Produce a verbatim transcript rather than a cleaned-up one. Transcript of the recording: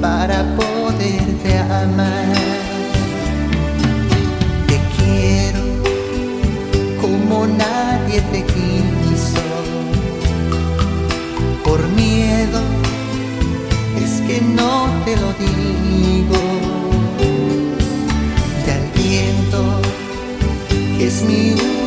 para poderte amar. Te quiero como nadie te quiso. Por miedo es que no te lo digo. Y al viento, que es mi